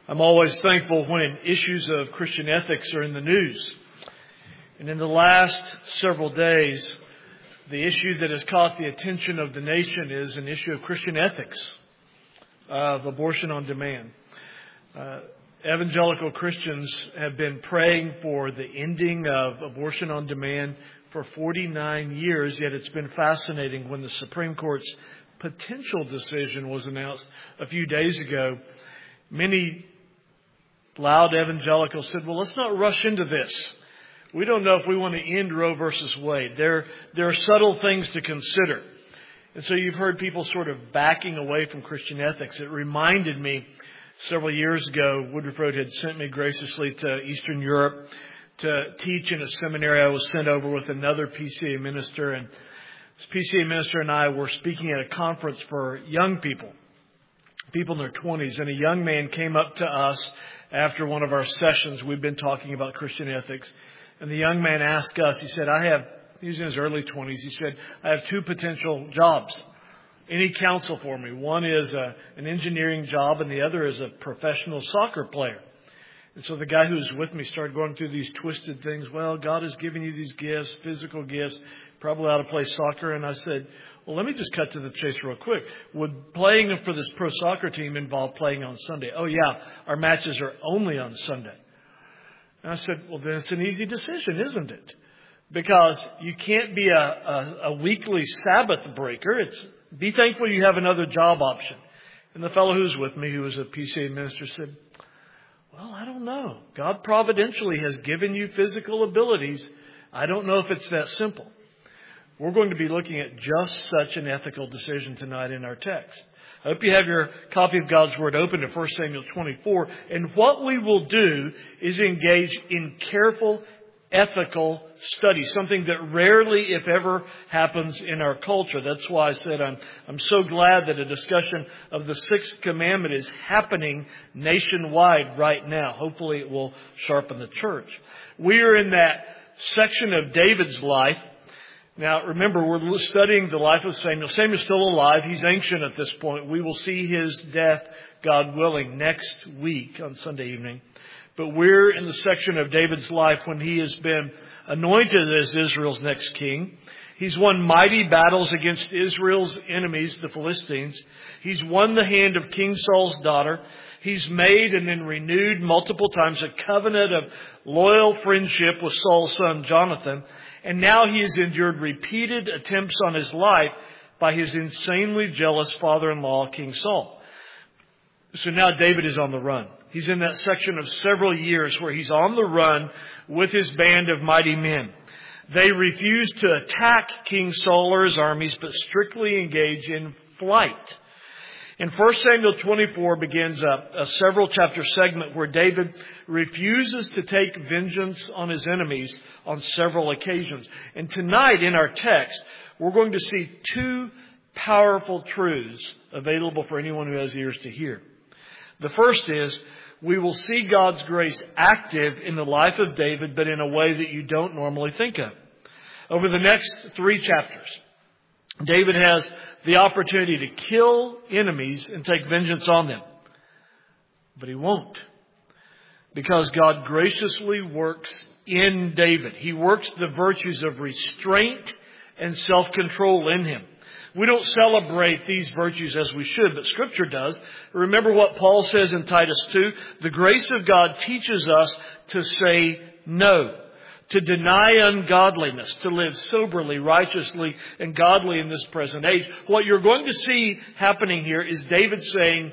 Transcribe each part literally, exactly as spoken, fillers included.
I'm always thankful when issues of Christian ethics are in the news. And in the last several days, the issue that has caught the attention of the nation is an issue of Christian ethics, of abortion on demand. Uh, evangelical Christians have been praying for the ending of abortion on demand for forty-nine years, yet it's been fascinating when the Supreme Court's potential decision was announced a few days ago. Many loud evangelicals said, well, let's not rush into this. We don't know if we want to end Roe versus Wade. There, there are subtle things to consider. And so you've heard people sort of backing away from Christian ethics. It reminded me several years ago, Woodruff Road had sent me graciously to Eastern Europe to teach in a seminary. I was sent over with another P C A minister, and this P C A minister and I were speaking at a conference for young people, people in their twenties, and a young man came up to us after one of our sessions. We've been talking about Christian ethics, and the young man asked us, he said, I have, he was in his early twenties, he said, I have two potential jobs. Any counsel for me? One is a, an engineering job, and the other is a professional soccer player. And so the guy who was with me started going through these twisted things. Well, God has given you these gifts, physical gifts, probably ought to play soccer. And I said, well, let me just cut to the chase real quick. Would playing for this pro soccer team involve playing on Sunday? Oh, yeah, our matches are only on Sunday. And I said, well, then it's an easy decision, isn't it? Because you can't be a, a, a weekly Sabbath breaker. It's be thankful you have another job option. And the fellow who was with me, who was a P C A minister, said, well, I don't know. God providentially has given you physical abilities. I don't know if it's that simple. We're going to be looking at just such an ethical decision tonight in our text. I hope you have your copy of God's Word open to First Samuel twenty-four. And what we will do is engage in careful ethical study, something that rarely, if ever, happens in our culture. That's why I said I'm, I'm so glad that a discussion of the Sixth Commandment is happening nationwide right now. Hopefully it will sharpen the church. We are in that section of David's life. Now, remember, we're studying the life of Samuel. Samuel's still alive. He's ancient at this point. We will see his death, God willing, next week on Sunday evening. But we're in the section of David's life when he has been anointed as Israel's next king. He's won mighty battles against Israel's enemies, the Philistines. He's won the hand of King Saul's daughter. He's made and then renewed multiple times a covenant of loyal friendship with Saul's son Jonathan. And now he has endured repeated attempts on his life by his insanely jealous father-in-law, King Saul. So now David is on the run. He's in that section of several years where he's on the run with his band of mighty men. They refuse to attack King Saul or his armies, but strictly engage in flight. And First Samuel twenty-four begins a, a several chapter segment where David refuses to take vengeance on his enemies on several occasions. And tonight in our text, we're going to see two powerful truths available for anyone who has ears to hear. The first is, we will see God's grace active in the life of David, but in a way that you don't normally think of. Over the next three chapters, David has the opportunity to kill enemies and take vengeance on them. But he won't. Because God graciously works in David. He works the virtues of restraint and self-control in him. We don't celebrate these virtues as we should, but Scripture does. Remember what Paul says in Titus two. The grace of God teaches us to say no, to deny ungodliness, to live soberly, righteously, and godly in this present age. What you're going to see happening here is David saying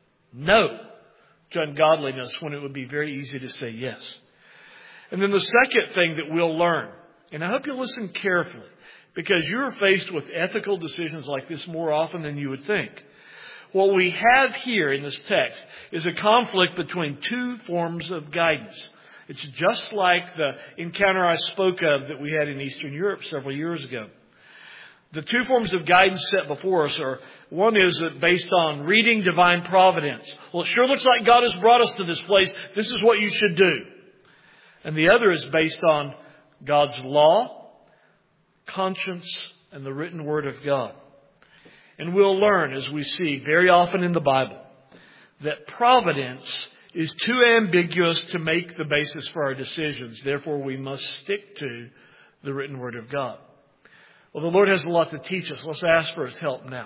no to ungodliness when it would be very easy to say yes. And then the second thing that we'll learn, and I hope you listen carefully, because you're faced with ethical decisions like this more often than you would think. What we have here in this text is a conflict between two forms of guidance. It's just like the encounter I spoke of that we had in Eastern Europe several years ago. The two forms of guidance set before us are, one is based on reading divine providence. Well, it sure looks like God has brought us to this place. This is what you should do. And the other is based on God's law, conscience, and the written word of God. And we'll learn, as we see very often in the Bible, that providence is too ambiguous to make the basis for our decisions. Therefore, we must stick to the written Word of God. Well, the Lord has a lot to teach us. Let's ask for His help now.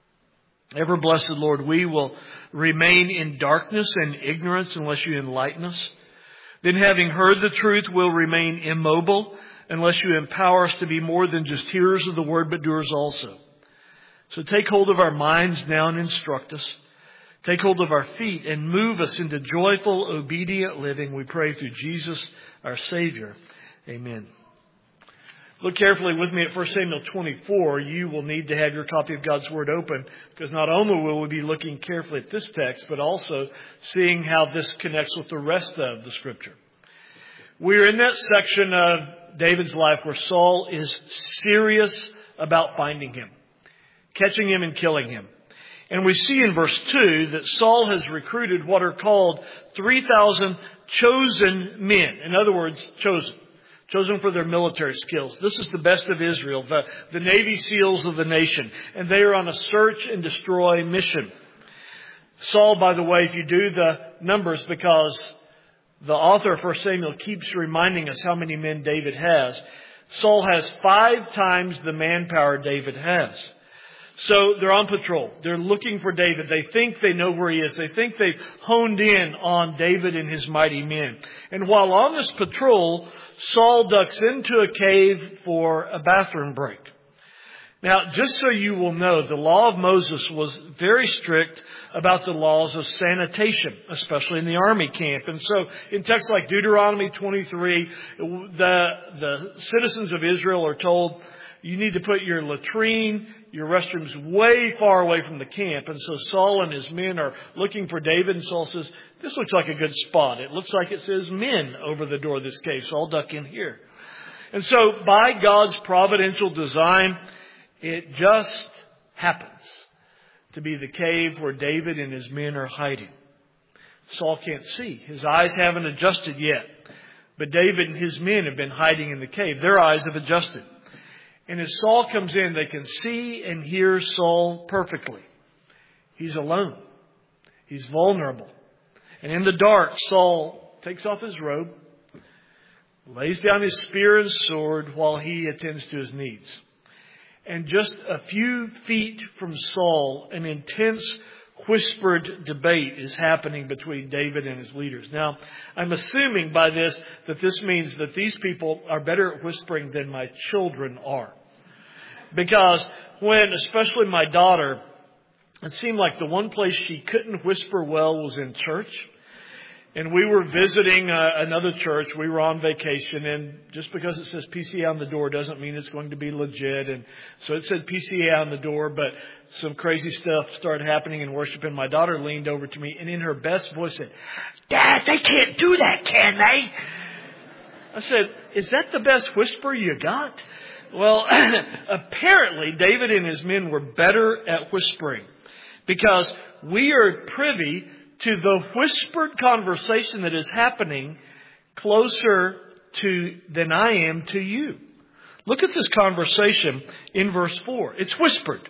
Ever blessed Lord, we will remain in darkness and ignorance unless you enlighten us. Then, having heard the truth, we'll remain immobile unless you empower us to be more than just hearers of the Word, but doers also. So take hold of our minds now and instruct us. Take hold of our feet and move us into joyful, obedient living. We pray through Jesus, our Savior. Amen. Look carefully with me at First Samuel twenty-four. You will need to have your copy of God's Word open, because not only will we be looking carefully at this text, but also seeing how this connects with the rest of the Scripture. We're in that section of David's life where Saul is serious about finding him, catching him and killing him. And we see in verse two that Saul has recruited what are called three thousand chosen men. In other words, chosen. Chosen for their military skills. This is the best of Israel, the, the Navy SEALs of the nation. And they are on a search and destroy mission. Saul, by the way, if you do the numbers, because the author of First Samuel keeps reminding us how many men David has, Saul has five times the manpower David has. So they're on patrol. They're looking for David. They think they know where he is. They think they've honed in on David and his mighty men. And while on this patrol, Saul ducks into a cave for a bathroom break. Now, just so you will know, the law of Moses was very strict about the laws of sanitation, especially in the army camp. And so in texts like Deuteronomy twenty-three, the, the citizens of Israel are told, you need to put your latrine, your restrooms way far away from the camp. And so Saul and his men are looking for David. And Saul says, this looks like a good spot. It looks like it says men over the door of this cave. So I'll duck in here. And so by God's providential design, it just happens to be the cave where David and his men are hiding. Saul can't see. His eyes haven't adjusted yet. But David and his men have been hiding in the cave. Their eyes have adjusted. And as Saul comes in, they can see and hear Saul perfectly. He's alone. He's vulnerable. And in the dark, Saul takes off his robe, lays down his spear and sword while he attends to his needs. And just a few feet from Saul, an intense whispered debate is happening between David and his leaders. Now, I'm assuming by this that this means that these people are better at whispering than my children are. Because when, especially my daughter, it seemed like the one place she couldn't whisper well was in church. And we were visiting uh, another church. We were on vacation. And just because it says P C A on the door doesn't mean it's going to be legit. And so it said P C A on the door, but some crazy stuff started happening in worship. And my daughter leaned over to me and in her best voice said, "Dad, they can't do that, can they?" I said, "Is that the best whisper you got?" Well, apparently David and his men were better at whispering, because we are privy to the whispered conversation that is happening closer to than I am to you. Look at this conversation in verse four. It's whispered.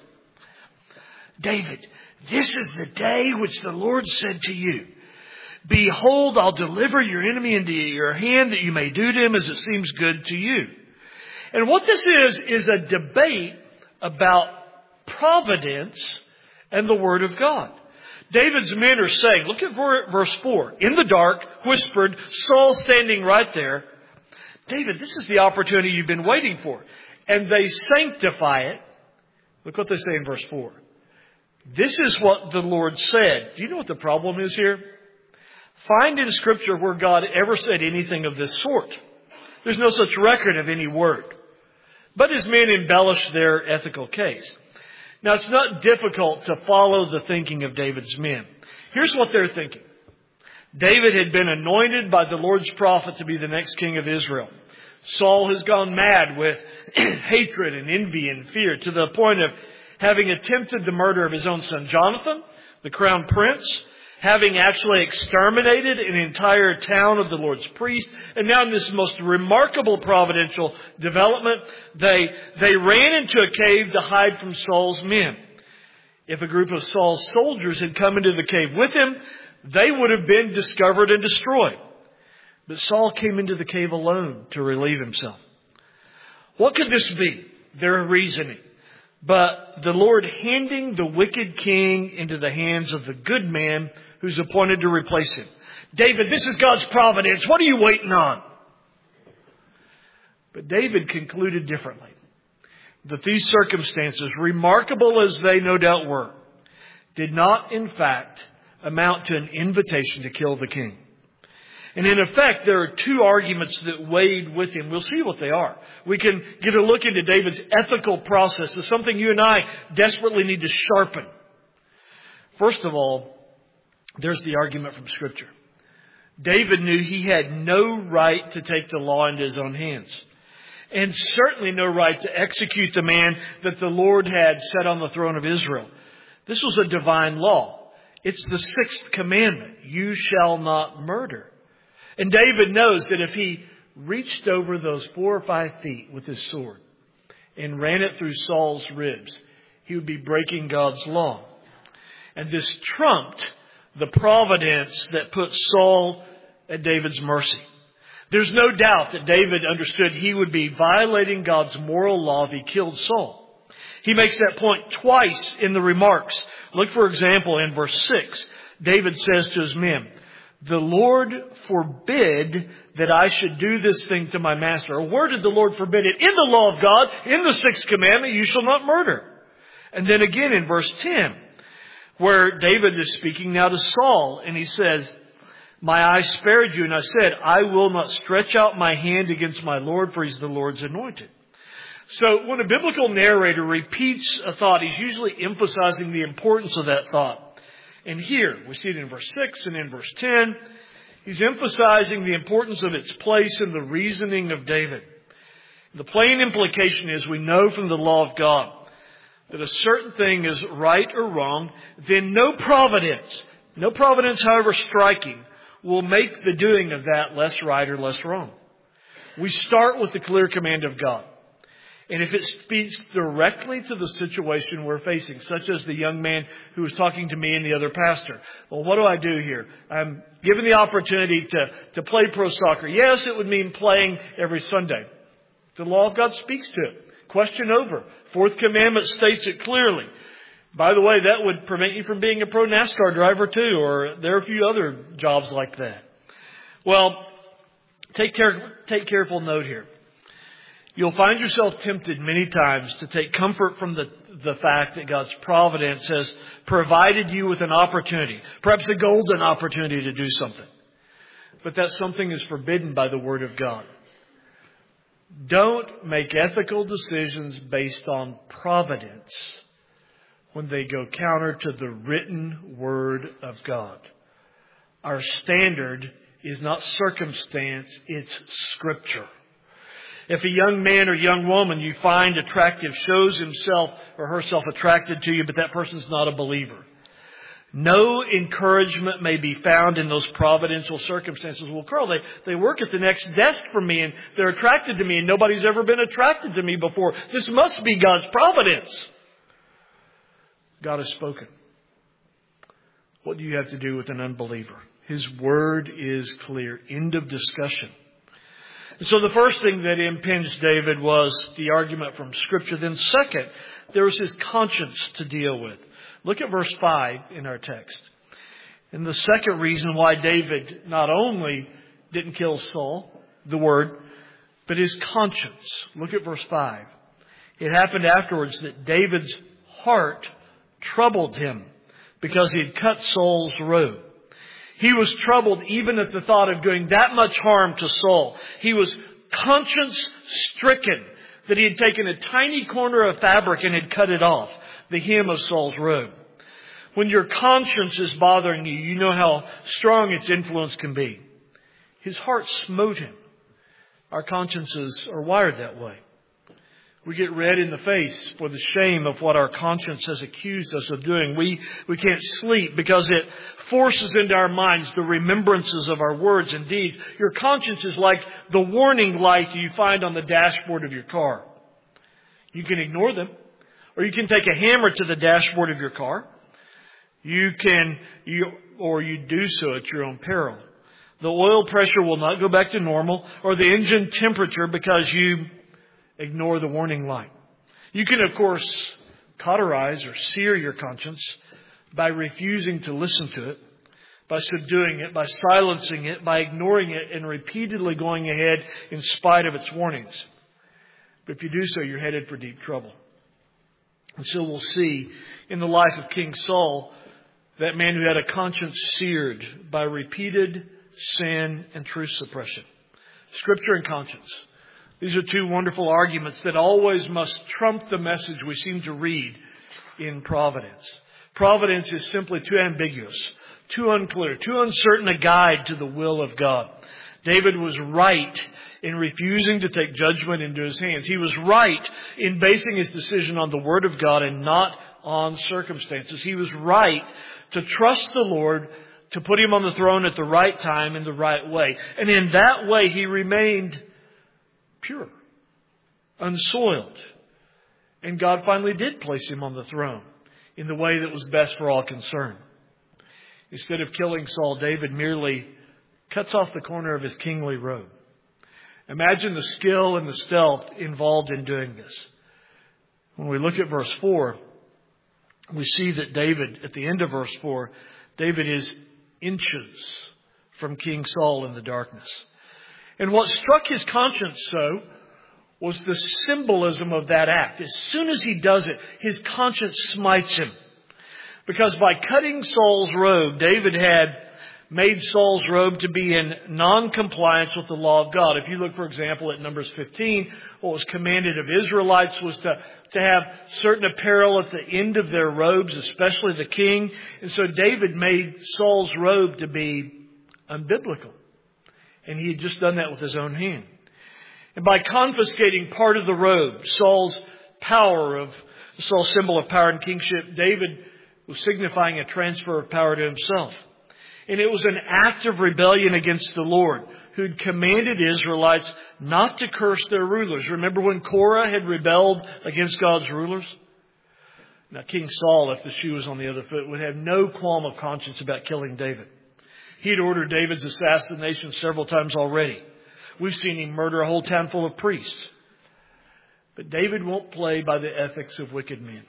David, this is the day which the Lord said to you, behold, I'll deliver your enemy into your hand that you may do to him as it seems good to you. And what this is, is a debate about providence and the Word of God. David's men are saying, look at verse four, in the dark, whispered, Saul standing right there. David, this is the opportunity you've been waiting for. And they sanctify it. Look what they say in verse four. This is what the Lord said. Do you know what the problem is here? Find in Scripture where God ever said anything of this sort. There's no such record of any word. But his men embellish their ethical case. Now, it's not difficult to follow the thinking of David's men. Here's what they're thinking. David had been anointed by the Lord's prophet to be the next king of Israel. Saul has gone mad with hatred and envy and fear to the point of having attempted the murder of his own son Jonathan, the crown prince, having actually exterminated an entire town of the Lord's priests. And now in this most remarkable providential development, they, they ran into a cave to hide from Saul's men. If a group of Saul's soldiers had come into the cave with him, they would have been discovered and destroyed. But Saul came into the cave alone to relieve himself. What could this be? Their reasoning. But the Lord handing the wicked king into the hands of the good man who's appointed to replace him. David, this is God's providence. What are you waiting on? But David concluded differently. That these circumstances, remarkable as they no doubt were, did not in fact amount to an invitation to kill the king. And in effect, there are two arguments that weighed with him. We'll see what they are. We can get a look into David's ethical process. It's something you and I desperately need to sharpen. First of all, there's the argument from Scripture. David knew he had no right to take the law into his own hands. And certainly no right to execute the man that the Lord had set on the throne of Israel. This was a divine law. It's the sixth commandment. You shall not murder. And David knows that if he reached over those four or five feet with his sword and ran it through Saul's ribs, he would be breaking God's law. And this trumped the providence that put Saul at David's mercy. There's no doubt that David understood he would be violating God's moral law if he killed Saul. He makes that point twice in the remarks. Look, for example, in verse six. David says to his men, the Lord forbid that I should do this thing to my master. Or where did the Lord forbid it? In the law of God, in the sixth commandment, you shall not murder. And then again in verse ten, where David is speaking now to Saul, and he says, my eye spared you, and I said, I will not stretch out my hand against my Lord, for he's the Lord's anointed. So when a biblical narrator repeats a thought, he's usually emphasizing the importance of that thought. And here, we see it in verse six and in verse ten. He's emphasizing the importance of its place in the reasoning of David. The plain implication is we know from the law of God that a certain thing is right or wrong, then no providence, no providence however striking, will make the doing of that less right or less wrong. We start with the clear command of God. And if it speaks directly to the situation we're facing, such as the young man who was talking to me and the other pastor. Well, what do I do here? I'm given the opportunity to, to play pro soccer. Yes, it would mean playing every Sunday. The law of God speaks to it. Question over. Fourth commandment states it clearly. By the way, that would prevent you from being a pro NASCAR driver too, or there are a few other jobs like that. Well, take care, take careful note here. You'll find yourself tempted many times to take comfort from the, the fact that God's providence has provided you with an opportunity, perhaps a golden opportunity to do something. But that something is forbidden by the Word of God. Don't make ethical decisions based on providence when they go counter to the written Word of God. Our standard is not circumstance, it's Scripture. If a young man or young woman you find attractive shows himself or herself attracted to you, but that person's not a believer, no encouragement may be found in those providential circumstances. Well, Carl, they, they work at the next desk from me and they're attracted to me and nobody's ever been attracted to me before. This must be God's providence. God has spoken. What do you have to do with an unbeliever? His word is clear. End of discussion. And so the first thing that impinged David was the argument from Scripture. Then second, there was his conscience to deal with. Look at verse five in our text. And the second reason why David not only didn't kill Saul, the word, but his conscience. Look at verse five. It happened afterwards that David's heart troubled him because he had cut Saul's robe. He was troubled even at the thought of doing that much harm to Saul. He was conscience stricken that he had taken a tiny corner of fabric and had cut it off, the hem of Saul's robe. When your conscience is bothering you, you know how strong its influence can be. His heart smote him. Our consciences are wired that way. We get red in the face for the shame of what our conscience has accused us of doing. We, we can't sleep because it forces into our minds the remembrances of our words and deeds. Your conscience is like the warning light you find on the dashboard of your car. You can ignore them, or you can take a hammer to the dashboard of your car. You can, you or you do so at your own peril. The oil pressure will not go back to normal, or the engine temperature, because you ignore the warning light. You can, of course, cauterize or sear your conscience by refusing to listen to it, by subduing it, by silencing it, by ignoring it, and repeatedly going ahead in spite of its warnings. But if you do so, you're headed for deep trouble. And so we'll see in the life of King Saul, that man who had a conscience seared by repeated sin and truth suppression. Scripture and conscience. These are two wonderful arguments that always must trump the message we seem to read in Providence. Providence is simply too ambiguous, too unclear, too uncertain a guide to the will of God. David was right in refusing to take judgment into his hands. He was right in basing his decision on the Word of God and not on circumstances. He was right to trust the Lord to put him on the throne at the right time in the right way. And in that way, he remained pure, unsoiled. And God finally did place him on the throne in the way that was best for all concerned. Instead of killing Saul, David merely cuts off the corner of his kingly robe. Imagine the skill and the stealth involved in doing this. When we look at verse four, we see that David, at the end of verse four, David is inches from King Saul in the darkness. And what struck his conscience so was the symbolism of that act. As soon as he does it, his conscience smites him. Because by cutting Saul's robe, David had made Saul's robe to be in non-compliance with the law of God. If you look, for example, at Numbers fifteen, what was commanded of Israelites was to, to have certain apparel at the end of their robes, especially the king. And so David made Saul's robe to be unbiblical. And he had just done that with his own hand. And by confiscating part of the robe, Saul's power of, Saul's symbol of power and kingship, David was signifying a transfer of power to himself. And it was an act of rebellion against the Lord, who'd commanded Israelites not to curse their rulers. Remember when Korah had rebelled against God's rulers? Now, King Saul, if the shoe was on the other foot, would have no qualm of conscience about killing David. He had ordered David's assassination several times already. We've seen him murder a whole town full of priests. But David won't play by the ethics of wicked men.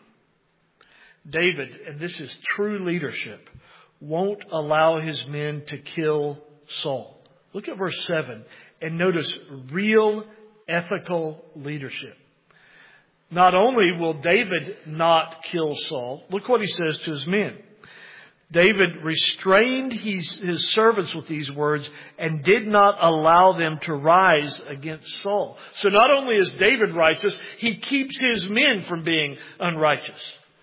David, and this is true leadership, won't allow his men to kill Saul. Look at verse seven and notice real ethical leadership. Not only will David not kill Saul, look what he says to his men. David restrained his, his servants with these words and did not allow them to rise against Saul. So not only is David righteous, he keeps his men from being unrighteous.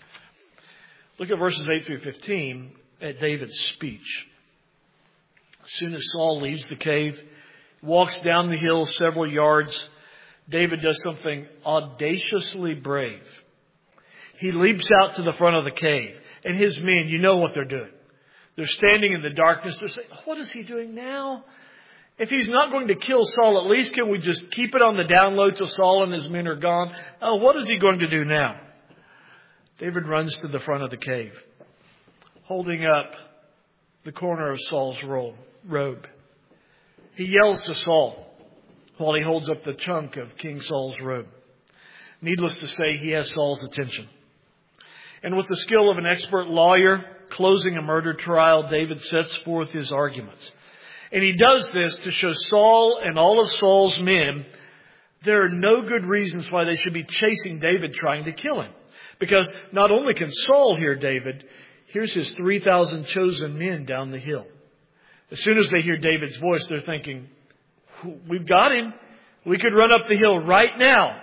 Look at verses eight through fifteen at David's speech. As soon as Saul leaves the cave, walks down the hill several yards, David does something audaciously brave. He leaps out to the front of the cave. And his men, you know what they're doing. They're standing in the darkness. They're saying, what is he doing now? If he's not going to kill Saul, at least can we just keep it on the down low till Saul and his men are gone? Oh, what is he going to do now? David runs to the front of the cave, holding up the corner of Saul's robe. He yells to Saul while he holds up the chunk of King Saul's robe. Needless to say, he has Saul's attention. And with the skill of an expert lawyer closing a murder trial, David sets forth his arguments. And he does this to show Saul and all of Saul's men there are no good reasons why they should be chasing David trying to kill him. Because not only can Saul hear David, here's his three thousand chosen men down the hill. As soon as they hear David's voice, they're thinking, we've got him. We could run up the hill right now.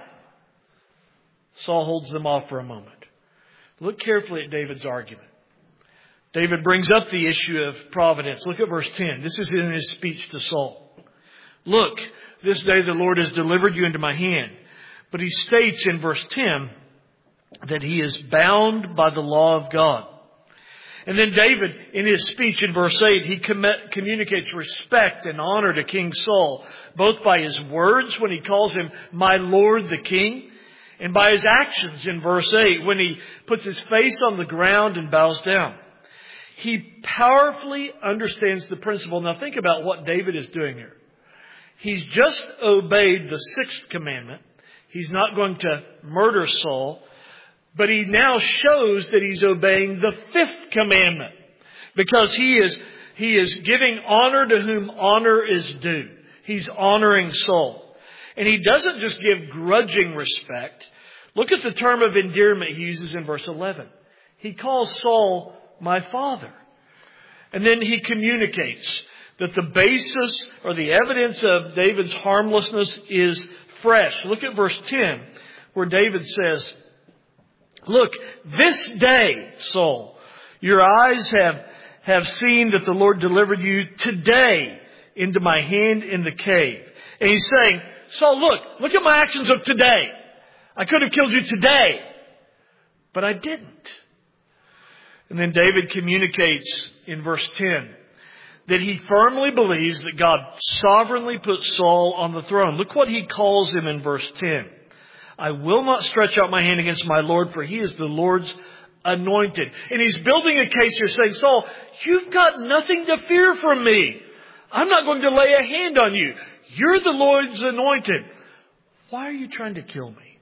Saul holds them off for a moment. Look carefully at David's argument. David brings up the issue of providence. Look at verse ten. This is in his speech to Saul. Look, this day the Lord has delivered you into my hand. But he states in verse ten that he is bound by the law of God. And then David, in his speech in verse eight, he com- communicates respect and honor to King Saul, both by his words when he calls him my Lord the King, and by his actions in verse eight when he puts his face on the ground and bows down. He powerfully understands the principle. Now think about what David is doing here. He's just obeyed the sixth commandment. He's not going to murder Saul. But he now shows that he's obeying the fifth commandment. Because he is, he is giving honor to whom honor is due. He's honoring Saul. And he doesn't just give grudging respect. Look at the term of endearment he uses in verse eleven. He calls Saul my father. And then he communicates that the basis or the evidence of David's harmlessness is fresh. Look at verse ten, where David says, look, this day, Saul, your eyes have, have seen that the Lord delivered you today into my hand in the cave. And he's saying, Saul, look, look at my actions of today. I could have killed you today, but I didn't. And then David communicates in verse ten that he firmly believes that God sovereignly put Saul on the throne. Look what he calls him in verse ten. I will not stretch out my hand against my Lord, for he is the Lord's anointed. And he's building a case here saying, Saul, you've got nothing to fear from me. I'm not going to lay a hand on you. You're the Lord's anointed. Why are you trying to kill me?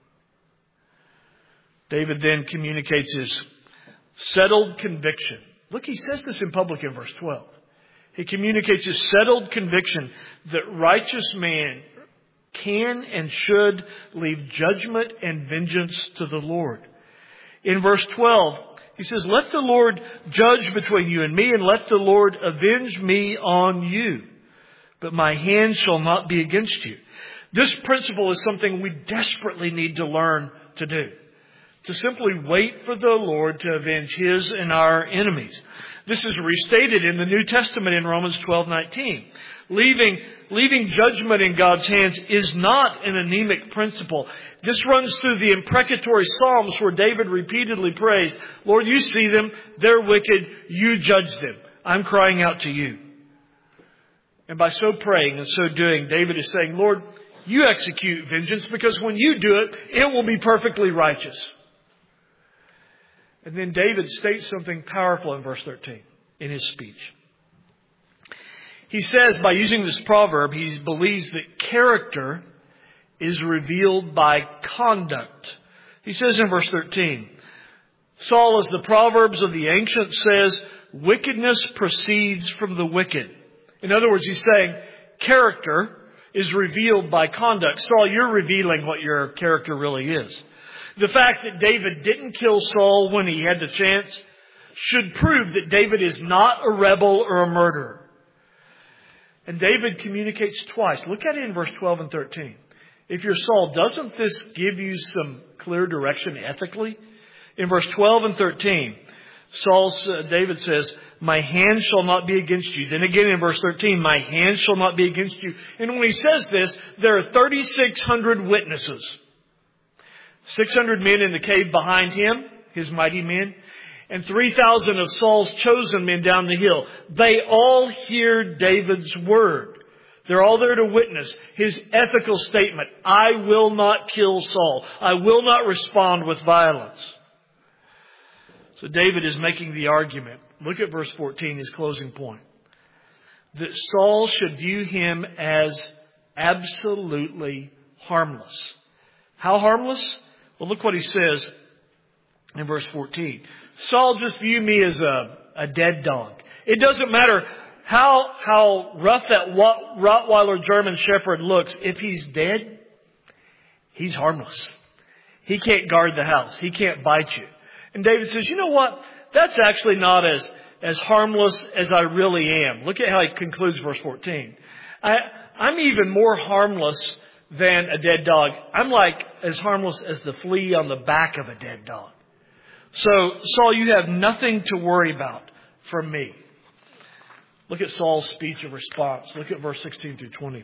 David then communicates his settled conviction. Look, he says this in public in verse twelve. He communicates his settled conviction that righteous man can and should leave judgment and vengeance to the Lord. In verse twelve, he says, let the Lord judge between you and me, and let the Lord avenge me on you. But my hand shall not be against you. This principle is something we desperately need to learn to do. To simply wait for the Lord to avenge His and our enemies. This is restated in the New Testament in Romans twelve nineteen. Leaving, leaving judgment in God's hands is not an anemic principle. This runs through the imprecatory Psalms where David repeatedly prays, Lord, you see them, they're wicked, you judge them. I'm crying out to you. And by so praying and so doing, David is saying, Lord, you execute vengeance because when you do it, it will be perfectly righteous. And then David states something powerful in verse thirteen in his speech. He says, by using this proverb, he believes that character is revealed by conduct. He says in verse thirteen, Saul, as the Proverbs of the ancient says, wickedness proceeds from the wicked. In other words, he's saying character is revealed by conduct. Saul, you're revealing what your character really is. The fact that David didn't kill Saul when he had the chance should prove that David is not a rebel or a murderer. And David communicates twice. Look at it in verse twelve and thirteen. If you're Saul, doesn't this give you some clear direction ethically? In verse twelve and thirteen, Saul, uh, David says, my hand shall not be against you. Then again in verse thirteen, my hand shall not be against you. And when he says this, there are thirty-six hundred witnesses. six hundred men in the cave behind him, his mighty men, and three thousand of Saul's chosen men down the hill. They all hear David's word. They're all there to witness his ethical statement. I will not kill Saul. I will not respond with violence. So David is making the argument. Look at verse fourteen, his closing point. That Saul should view him as absolutely harmless. How harmless? Well, look what he says in verse fourteen. Saul just viewed me as a, a dead dog. It doesn't matter how, how rough that Rottweiler German Shepherd looks. If he's dead, he's harmless. He can't guard the house. He can't bite you. And David says, you know what? That's actually not as, as harmless as I really am. Look at how he concludes verse fourteen. I, I'm even more harmless than a dead dog. I'm like as harmless as the flea on the back of a dead dog. So, Saul, you have nothing to worry about from me. Look at Saul's speech of response. Look at verse sixteen through twenty.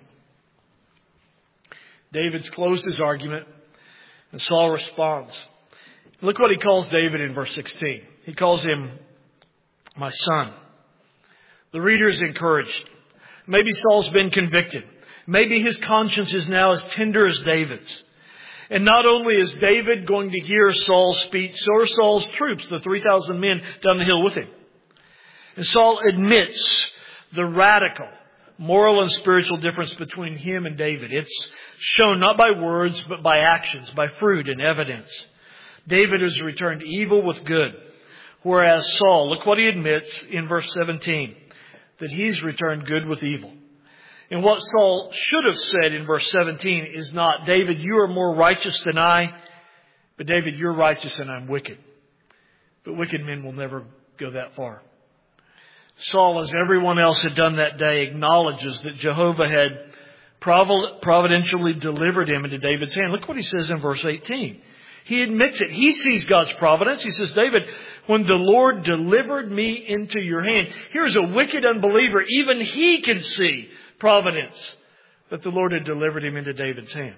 David's closed his argument, and Saul responds. Look what he calls David in verse sixteen. He calls him my son. The reader is encouraged. Maybe Saul's been convicted. Maybe his conscience is now as tender as David's. And not only is David going to hear Saul's speech, so are Saul's troops, the three thousand men down the hill with him. And Saul admits the radical moral and spiritual difference between him and David. It's shown not by words, but by actions, by fruit and evidence. David has returned evil with good, whereas Saul, look what he admits in verse seventeen, that he's returned good with evil. And what Saul should have said in verse seventeen is not, David, you are more righteous than I, but David, you're righteous and I'm wicked. But wicked men will never go that far. Saul, as everyone else had done that day, acknowledges that Jehovah had providentially delivered him into David's hand. Look what he says in verse eighteen. He admits it. He sees God's providence. He says, David, when the Lord delivered me into your hand, here's a wicked unbeliever. Even he can see providence that the Lord had delivered him into David's hand.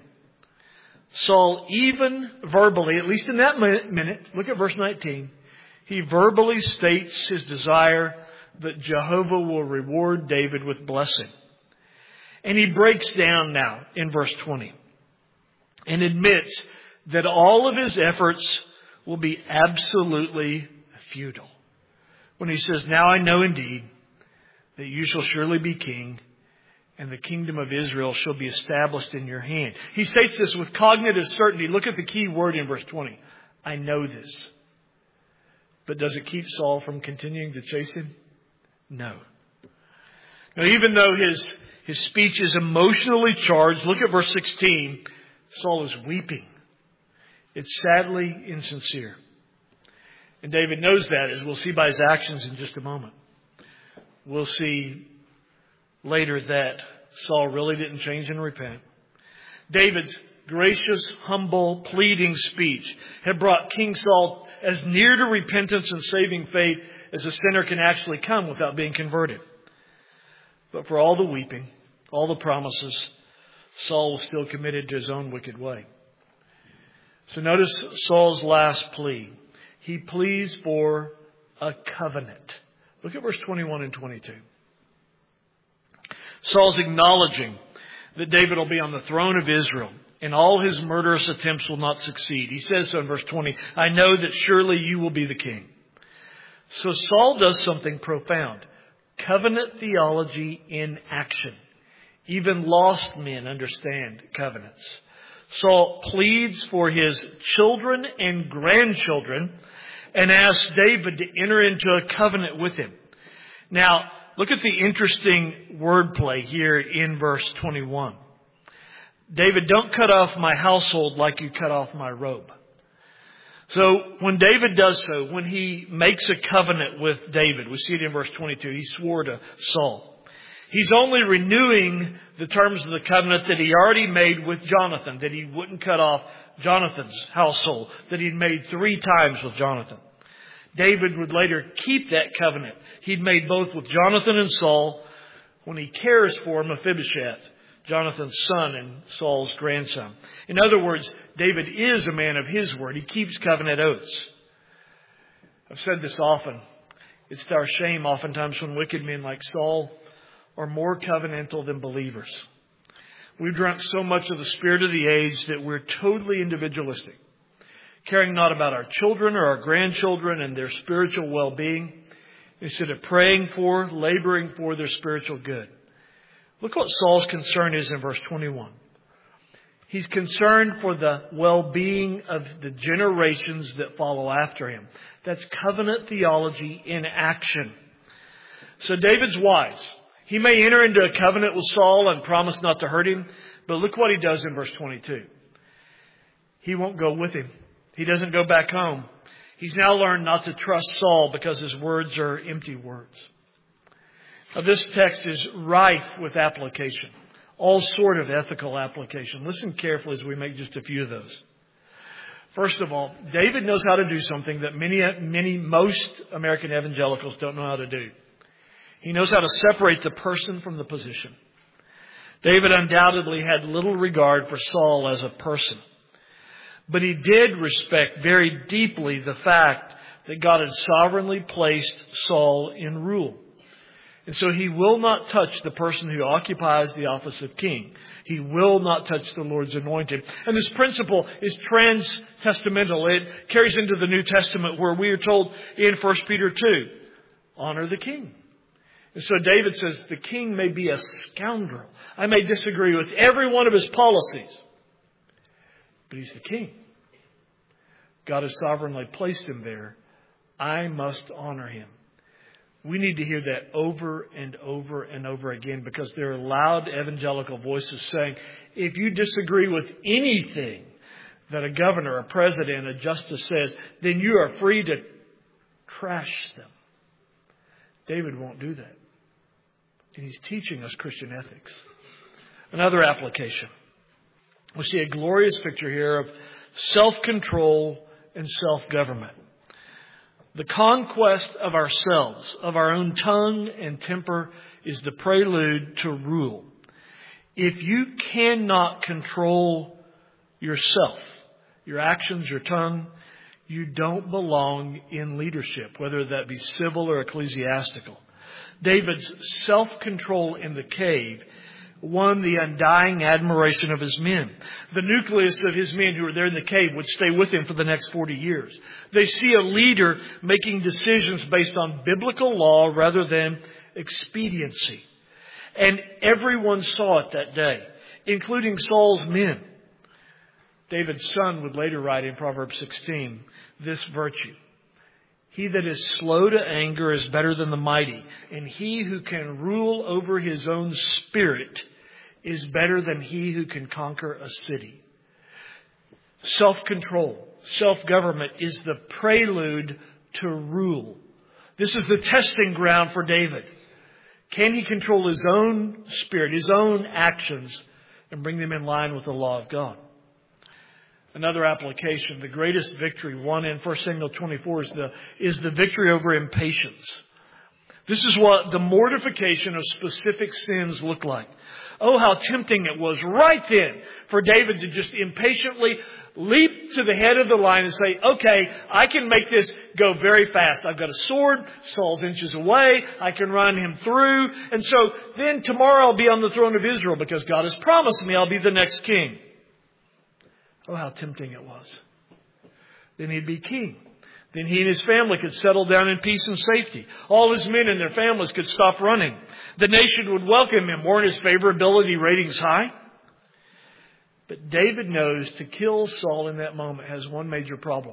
Saul, even verbally, at least in that minute, look at verse nineteen, he verbally states his desire that Jehovah will reward David with blessing. And he breaks down now in verse twenty and admits that all of his efforts will be absolutely futile. When he says, now I know indeed that you shall surely be king, and the kingdom of Israel shall be established in your hand. He states this with cognitive certainty. Look at the key word in verse twenty. I know this. But does it keep Saul from continuing to chase him? No. Now, even though his, his speech is emotionally charged, look at verse sixteen. Saul is weeping. It's sadly insincere. And David knows that, as we'll see by his actions in just a moment. We'll see later that Saul really didn't change and repent. David's gracious, humble, pleading speech had brought King Saul as near to repentance and saving faith as a sinner can actually come without being converted. But for all the weeping, all the promises, Saul was still committed to his own wicked way. So notice Saul's last plea. He pleads for a covenant. Look at verse twenty-one and twenty-two. Saul's acknowledging that David will be on the throne of Israel and all his murderous attempts will not succeed. He says so in verse twenty, I know that surely you will be the king. So Saul does something profound. Covenant theology in action. Even lost men understand covenants. Saul pleads for his children and grandchildren and asks David to enter into a covenant with him. Now, look at the interesting wordplay here in verse twenty-one. David, don't cut off my household like you cut off my robe. So when David does so, when he makes a covenant with David, we see it in verse twenty-two, he swore to Saul. He's only renewing the terms of the covenant that he already made with Jonathan, that he wouldn't cut off Jonathan's household, that he'd made three times with Jonathan. David would later keep that covenant he'd made both with Jonathan and Saul when he cares for Mephibosheth, Jonathan's son and Saul's grandson. In other words, David is a man of his word. He keeps covenant oaths. I've said this often. It's to our shame oftentimes when wicked men like Saul are more covenantal than believers. We've drunk so much of the spirit of the age that we're totally individualistic, caring not about our children or our grandchildren and their spiritual well-being, instead of praying for, laboring for their spiritual good. Look what Saul's concern is in verse twenty-one. He's concerned for the well-being of the generations that follow after him. That's covenant theology in action. So David's wise. He may enter into a covenant with Saul and promise not to hurt him, but look what he does in verse twenty-two. He won't go with him. He doesn't go back home. He's now learned not to trust Saul because his words are empty words. Now, this text is rife with application, all sort of ethical application. Listen carefully as we make just a few of those. First of all, David knows how to do something that many, many, most American evangelicals don't know how to do. He knows how to separate the person from the position. David undoubtedly had little regard for Saul as a person. But he did respect very deeply the fact that God had sovereignly placed Saul in rule. And so he will not touch the person who occupies the office of king. He will not touch the Lord's anointed. And this principle is trans-testamental. It carries into the New Testament where we are told in First Peter two, honor the king. And so David says, the king may be a scoundrel. I may disagree with every one of his policies. But he's the king. God has sovereignly placed him there. I must honor him. We need to hear that over and over and over again, because there are loud evangelical voices saying, if you disagree with anything that a governor, a president, a justice says, then you are free to trash them. David won't do that. And he's teaching us Christian ethics. Another application. We see a glorious picture here of self-control and self-government. The conquest of ourselves, of our own tongue and temper, is the prelude to rule. If you cannot control yourself, your actions, your tongue, you don't belong in leadership, whether that be civil or ecclesiastical. David's self-control in the cave won the undying admiration of his men. The nucleus of his men who were there in the cave would stay with him for the next forty years. They see a leader making decisions based on biblical law rather than expediency. And everyone saw it that day, including Saul's men. David's son would later write in Proverbs sixteen this virtue. He that is slow to anger is better than the mighty, and he who can rule over his own spirit is better than he who can conquer a city. Self-control, self-government is the prelude to rule. This is the testing ground for David. Can he control his own spirit, his own actions, and bring them in line with the law of God? Another application, the greatest victory won in First Samuel twenty-four is the, is the victory over impatience. This is what the mortification of specific sins look like. Oh, how tempting it was right then for David to just impatiently leap to the head of the line and say, okay, I can make this go very fast. I've got a sword. Saul's inches away. I can run him through. And so then tomorrow I'll be on the throne of Israel because God has promised me I'll be the next king. Oh, how tempting it was. Then he'd be king. Then he and his family could settle down in peace and safety. All his men and their families could stop running. The nation would welcome him. Weren't his favorability ratings high? But David knows to kill Saul in that moment has one major problem.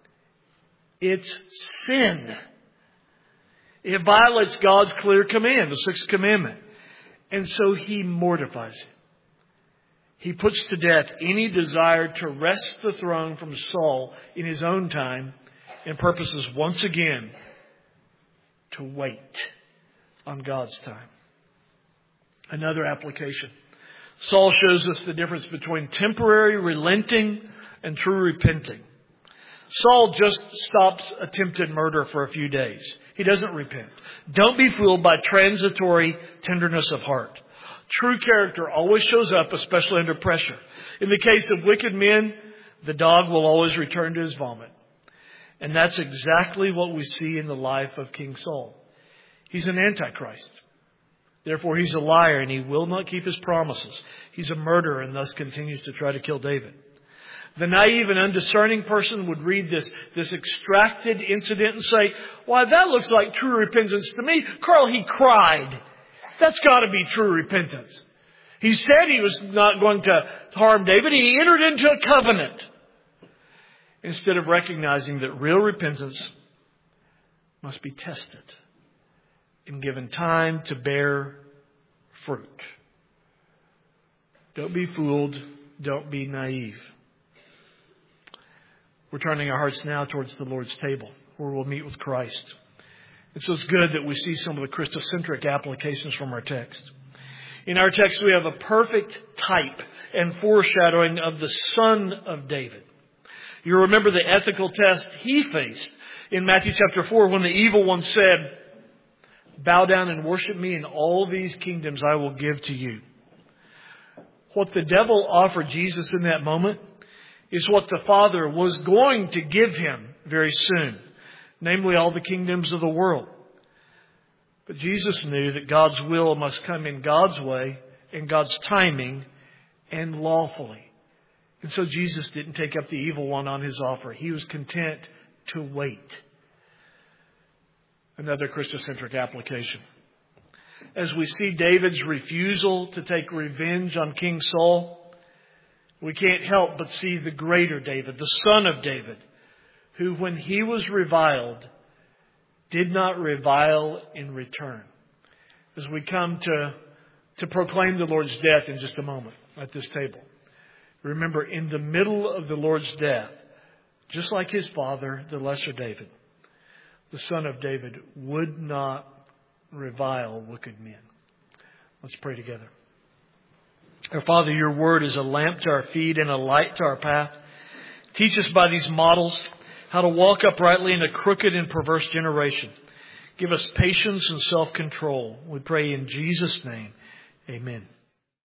It's sin. It violates God's clear command, the sixth commandment. And so he mortifies him. He puts to death any desire to wrest the throne from Saul in his own time and purposes once again to wait on God's time. Another application. Saul shows us the difference between temporary relenting and true repenting. Saul just stops attempted murder for a few days. He doesn't repent. Don't be fooled by transitory tenderness of heart. True character always shows up, especially under pressure. In the case of wicked men, the dog will always return to his vomit. And that's exactly what we see in the life of King Saul. He's an antichrist. Therefore, he's a liar and he will not keep his promises. He's a murderer and thus continues to try to kill David. The naive and undiscerning person would read this, this extracted incident and say, why, that looks like true repentance to me. Carl, he cried. That's got to be true repentance. He said he was not going to harm David. He entered into a covenant. Instead of recognizing that real repentance must be tested and given time to bear fruit. Don't be fooled. Don't be naive. We're turning our hearts now towards the Lord's table, where we'll meet with Christ. And so it's good that we see some of the Christocentric applications from our text. In our text, we have a perfect type and foreshadowing of the Son of David. You remember the ethical test he faced in Matthew chapter four when the evil one said, bow down and worship me, and all these kingdoms I will give to you. What the devil offered Jesus in that moment is what the Father was going to give him very soon. Namely, all the kingdoms of the world. But Jesus knew that God's will must come in God's way, in God's timing, and lawfully. And so Jesus didn't take up the evil one on his offer. He was content to wait. another Christocentric application. As we see David's refusal to take revenge on King Saul, we can't help but see the greater David, the son of David, who when he was reviled, did not revile in return. As we come to, to proclaim the Lord's death in just a moment at this table, remember, in the middle of the Lord's death, just like his father, the lesser David, the son of David would not revile wicked men. Let's pray together. Our Father, your word is a lamp to our feet and a light to our path. Teach us by these models how to walk uprightly in a crooked and perverse generation. Give us patience and self-control. We pray in Jesus' name. Amen.